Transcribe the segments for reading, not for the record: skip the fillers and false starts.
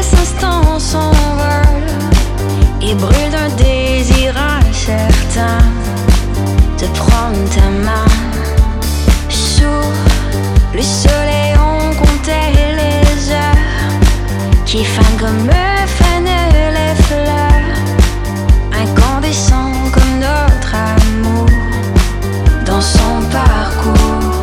ces instants s'envolent et brûlent d'un désir incertain de prendre ta main. Sous le soleil on comptait les heures qui fanent comme fanent les fleurs, incandescent comme notre amour dans son parcours.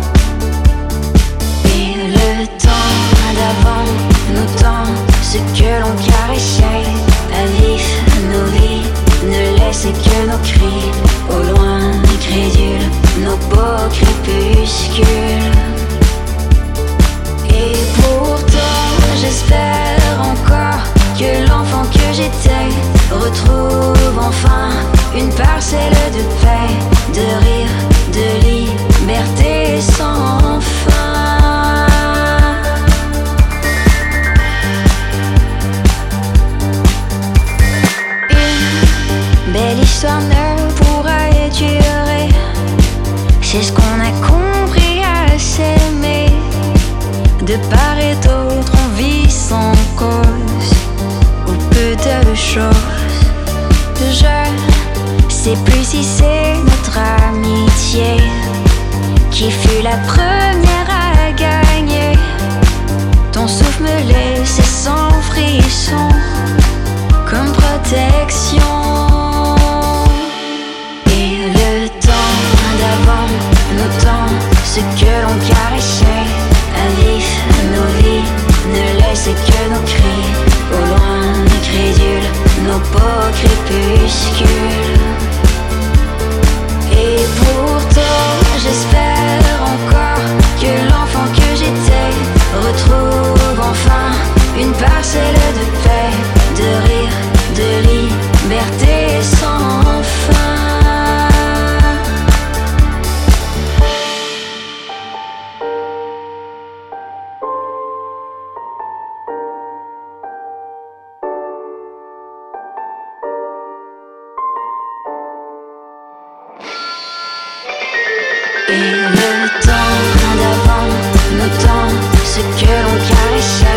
Et le temps d'avant nous tend ce que l'on caressait à vif nos vies, ne laissait que nos cris au loin crédules, nos beaux crépuscules. Et pourtant j'espère encore que l'enfant que j'étais retrouve enfin une parcelle de paix, de rire, de liberté sans fin. Une belle histoire ne pourra durer, c'est ce qu'on a compris à s'aimer. De part et d'autre on vit sans cause ou peu de choses. Je sais plus si c'est notre amitié qui fut la première à gagner. Ton souffle me laissait sans frisson comme protection. Et le temps d'avant nous tend ce que l'on caressait à vif nos vies, ne laissait que nos cris au loin crédules, nos beaux crépuscules. Et pourtant j'espère encore que l'enfant que j'étais retrouve enfin une parcelle de paix, de rire, de liberté sans fin. Et le temps d'avant nous tend ce que l'on caressait